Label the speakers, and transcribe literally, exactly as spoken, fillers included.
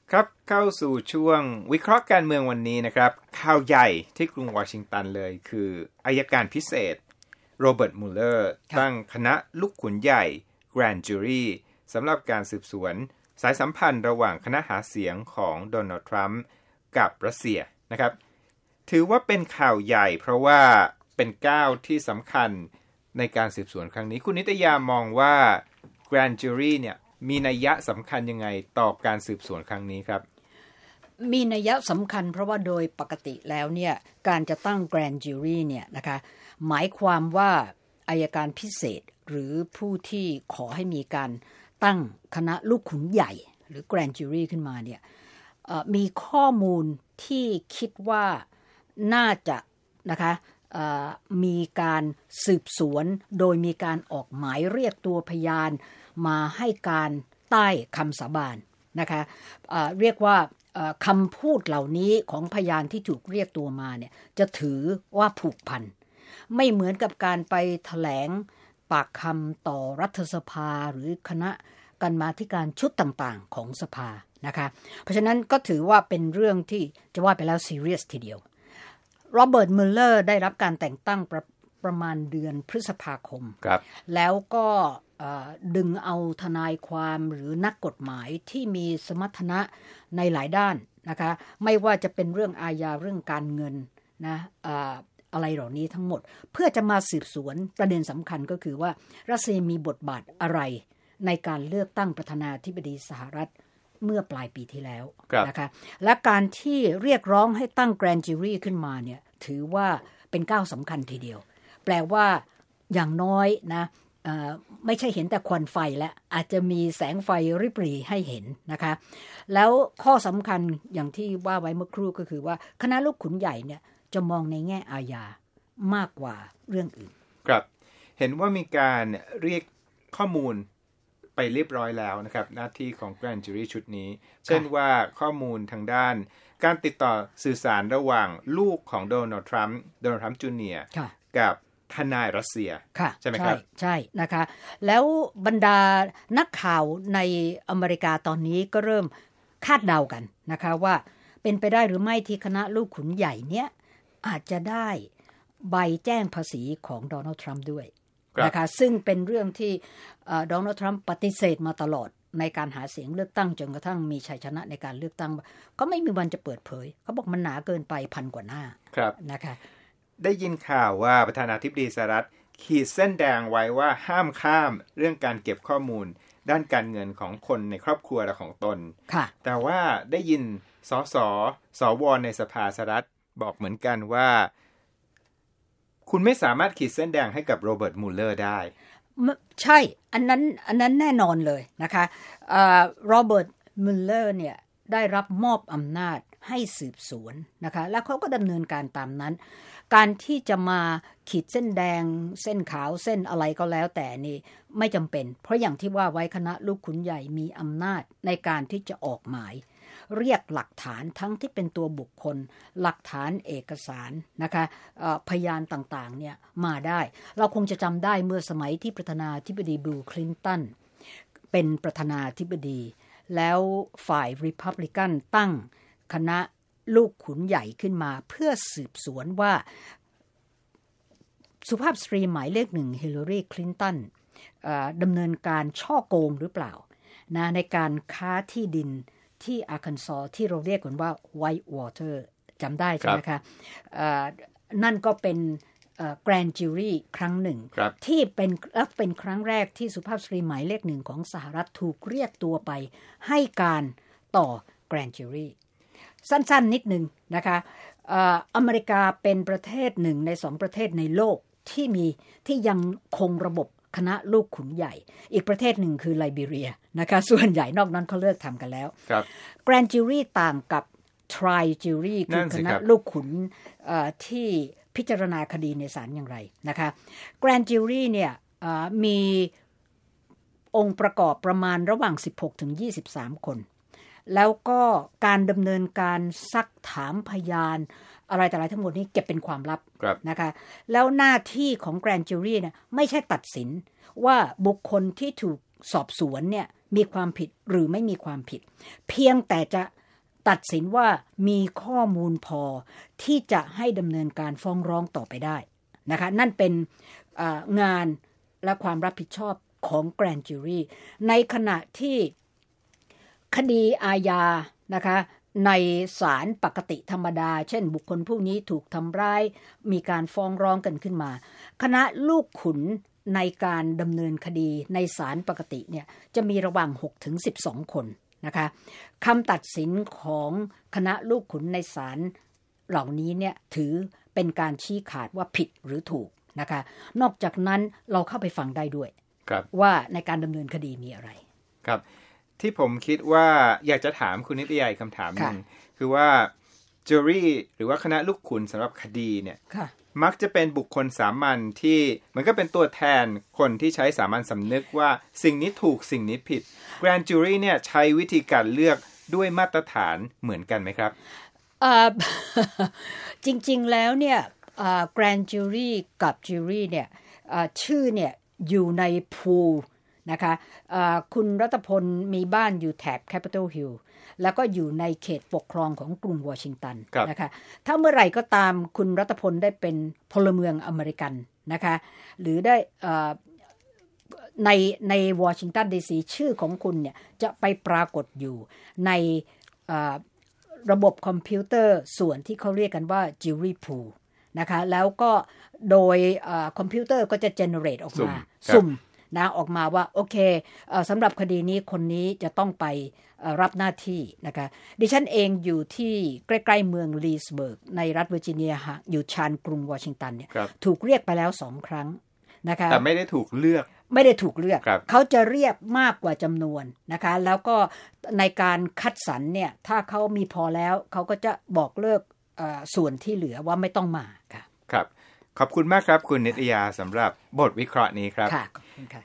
Speaker 1: ครับเข้าสู่ช่วงวิเคราะห์การเมืองวันนี้นะครับข่าวใหญ่ที่กรุงวอชิงตันเลยคืออัยการพิเศษโรเบิร์ตมูเลอร์ตั้งคณะลูกขุนใหญ่ Grand Jury สำหรับการสืบสวนสายสัมพันธ์ระหว่างคณะหาเสียงของโดนัลด์ทรัมป์กับรัสเซียนะครับถือว่าเป็นข่าวใหญ่เพราะว่าเป็นก้าวที่สำคัญในการสืบสวนครั้งนี้คุณนิตยามองว่า Grand Jury เนี่ยมีนัยยะสำคัญยังไงต่อการสืบสวนครั้งนี้ครับ
Speaker 2: มีนัยยะสำคัญเพราะว่าโดยปกติแล้วเนี่ยการจะตั้ง Grand Jury เนี่ยนะคะหมายความว่าอัยการพิเศษหรือผู้ที่ขอให้มีการตั้งคณะลูกขุนใหญ่หรือ Grand Jury ขึ้นมาเนี่ยมีข้อมูลที่คิดว่าน่าจะนะคะมีการสืบสวนโดยมีการออกหมายเรียกตัวพยานมาให้การใต้คำสาบานนะคะเอ่อเรียกว่าคำพูดเหล่านี้ของพยานที่ถูกเรียกตัวมาเนี่ยจะถือว่าผูกพันไม่เหมือนกับการไปแถลงปากคำต่อรัฐสภาหรือคณะกรรมาธิการชุดต่างๆของสภานะคะเพราะฉะนั้นก็ถือว่าเป็นเรื่องที่จะว่าไปแล้วซีเรียสทีเดียวโรเบิร์ต มิลเลอร์ได้รับการแต่งตั้งประ, ประมาณเดือนพฤษภาคมแล้วก็ดึงเอาทนายความหรือนักกฎหมายที่มีสมรรถนะในหลายด้านนะคะไม่ว่าจะเป็นเรื่องอาญาเรื่องการเงินนะอะอะไรเหล่านี้ทั้งหมดเพื่อจะมาสืบสวนประเด็นสำคัญก็คือว่ารัสเซียมีบทบาทอะไรในการเลือกตั้งประธานาธิบดีสหรัฐเมื่อปลายปีที่แล้วนะคะและการที่เรียกร้องให้ตั้ง Grand Jury ขึ้นมาเนี่ยถือว่าเป็นก้าวสำคัญทีเดียวแปลว่าอย่างน้อยนะไม่ใช่เห็นแต่ควันไฟแล้วอาจจะมีแสงไฟริบหรี่ให้เห็นนะคะแล้วข้อสำคัญอย่างที่ว่าไว้เมื่อครู่ก็คือว่าคณะลูกขุนใหญ่เนี่ยจะมองในแง่อาญามากกว่าเรื่องอื่น
Speaker 1: ครับเห็นว่ามีการเรียกข้อมูลไปเรียบร้อยแล้วนะครับหน้าที่ของ Grand Jury ชุดนี้เช่นว่าข้อมูลทางด้านการติดต่อสื่อสารระหว่างลูกของโดนัลด์ทรัมป์โดนัลด์ทรัมป์จูเนียร์กับทนายรัสเซียใช่ไหมครับ
Speaker 2: ใช่นะคะแล้วบรรดานักข่าวในอเมริกาตอนนี้ก็เริ่มคาดเดากันนะคะว่าเป็นไปได้หรือไม่ที่คณะลูกขุนใหญ่เนี้ยอาจจะได้ใบแจ้งภาษีของโดนัลด์ทรัมป์ด้วยนะคะซึ่งเป็นเรื่องที่โดนัลด์ทรัมป์ปฏิเสธมาตลอดในการหาเสียงเลือกตั้งจนกระทั่งมีชัยชนะในการเลือกตั้งก็ไม่มีวันจะเปิดเผยเขาบอกมันหนาเกินไปพันกว่าหน้านะคะ
Speaker 1: ได้ยินข่าวว่าประธานาธิบดีสหรัฐขีดเส้นแดงไว้ว่าห้ามข้ามเรื่องการเก็บข้อมูลด้านการเงินของคนในครอบครัวและของตนแต่ว่าได้ยินสสสวในสภาสหรัฐบอกเหมือนกันว่าคุณไม่สามารถขีดเส้นแดงให้กับโรเบิร์ต มูลเลอร์ได้
Speaker 2: ใช่อันนั้นอันนั้นแน่นอนเลยนะคะโรเบิร์ต มูลเลอร์เนี่ยได้รับมอบอำนาจให้สืบสวนนะคะแล้วเขาก็ดำเนินการตามนั้นการที่จะมาขีดเส้นแดงเส้นขาวเส้นอะไรก็แล้วแต่นี่ไม่จำเป็นเพราะอย่างที่ว่าไว้คณะลูกขุนใหญ่มีอำนาจในการที่จะออกหมายเรียกหลักฐานทั้งที่เป็นตัวบุคคลหลักฐานเอกสารนะคะพยานต่างๆเนี่ยมาได้เราคงจะจำได้เมื่อสมัยที่ประธานาธิบดีบิล คลินตันเป็นประธานาธิบดีแล้วฝ่ายริพับลิกันตั้งคณะลูกขุนใหญ่ขึ้นมาเพื่อสืบสวนว่าสุภาพสตรีหมายเลขหนึ่งฮิลลารี คลินตันดำเนินการช่อโกงหรือเปล่านะในการค้าที่ดินที่อาร์คันซอสที่เราเรียกกันว่าไวท์วอเตอร์จำได้ใช่ไหมคะนั่นก็เป็นแกรนด์จูรี่ครั้งหนึ่งที่เป็นเป็นครั้งแรกที่สุภาพสตรีหมายเลขหนึ่งของสหรัฐถูกเรียกตัวไปให้การต่อแกรนด์จูรี่สั้นๆนิดนึงนะคะอเมริกาเป็นประเทศหนึ่งในสองประเทศในโลกที่มีที่ยังคงระบบคณะลูกขุนใหญ่อีกประเทศหนึ่งคือไลบีเรียนะคะส่วนใหญ่นอกนั้นเขาเลิกทำกันแล้วแกรนด์จูรี่ต่างกับทรายจูรี่คือคณะลูกขุนที่พิจารณาคดีในศาลอย่างไรนะคะแกรนด์จูรี่เนี่ยมีองค์ประกอบประมาณระหว่างสิบหกถึงยี่สิบสามคนแล้วก็การดำเนินการซักถามพยานอะไรแต่อะไรทั้งหมดนี้เก็บเป็นความลับนะคะแล้วหน้าที่ของแกรนด์จูรี่เนี่ยไม่ใช่ตัดสินว่าบุคคลที่ถูกสอบสวนเนี่ยมีความผิดหรือไม่มีความผิดเพียงแต่จะตัดสินว่ามีข้อมูลพอที่จะให้ดำเนินการฟ้องร้องต่อไปได้นะคะนั่นเป็นงานและความรับผิดชอบของ Grand Jury ในขณะที่คดีอาญานะคะในศาลปกติธรรมดาเช่นบุคคลผู้นี้ถูกทำร้ายมีการฟ้องร้องกันขึ้นมาคณะลูกขุนในการดำเนินคดีในศาลปกติเนี่ยจะมีระหว่าง หกถึงสิบสอง คนนะคะคำตัดสินของคณะลูกขุนในศาลเหล่านี้เนี่ยถือเป็นการชี้ขาดว่าผิดหรือถูกนะคะนอกจากนั้นเราเข้าไปฟังได้ด้วยว่าในการดำเนินคดีมีอะไร
Speaker 1: ครับที่ผมคิดว่าอยากจะถามคุณนิตยาอีกคำถามนึงคือว่าจูรี่หรือว่าคณะลูกขุนสำหรับคดีเนี่ยมักจะเป็นบุคคลสามัญที่มันก็เป็นตัวแทนคนที่ใช้สามัญสำนึกว่าสิ่งนี้ถูกสิ่งนี้ผิด Grand Jury เนี่ยใช้วิธีการเลือกด้วยมาตรฐานเหมือนกันไหมครับ
Speaker 2: จริงๆแล้วเนี่ย Grand Jury กับ Jury เนี่ยชื่อเนี่ยอยู่ใน pool นะคะคุณรัตพลมีบ้านอยู่แถบ Capitol Hill แล้วก็อยู่ในเขตปกครองของกรุงวอชิงตันนะคะถ้าเมื่อไหร่ก็ตามคุณรัตพลได้เป็นพลเมืองอเมริกันนะคะหรือได้ในในวอชิงตันดีซีชื่อของคุณเนี่ยจะไปปรากฏอยู่ในระบบคอมพิวเตอร์ส่วนที่เขาเรียกกันว่า Jury Pool นะคะแล้วก็โดยคอมพิวเตอร์ก็จะ generate ออกมาสุ่มนะออกมาว่าโอเคสำหรับคดีนี้คนนี้จะต้องไปรับหน้าที่นะคะดิฉันเองอยู่ที่ใกล้ๆเมืองลีสเบิร์กในรัฐเวอร์จิเนียอยู่ชานกรุงวอชิงตันเนี่ยถูกเรียกไปแล้วสองครั้งนะคะ
Speaker 1: แต่ไม่ได้ถูกเลือก
Speaker 2: ไม่ได้ถูกเลือกเขาจะเรียกมากกว่าจำนวนนะคะแล้วก็ในการคัดสรรเนี่ยถ้าเขามีพอแล้วเขาก็จะบอกเลิกส่วนที่เหลือว่าไม่ต้องมาค่ะ
Speaker 1: ครับขอบคุณมากครับคุณนิตยาสำหรับบทวิเคราะห์นี้ครับ
Speaker 2: ค่ะขอบคุณค่ะ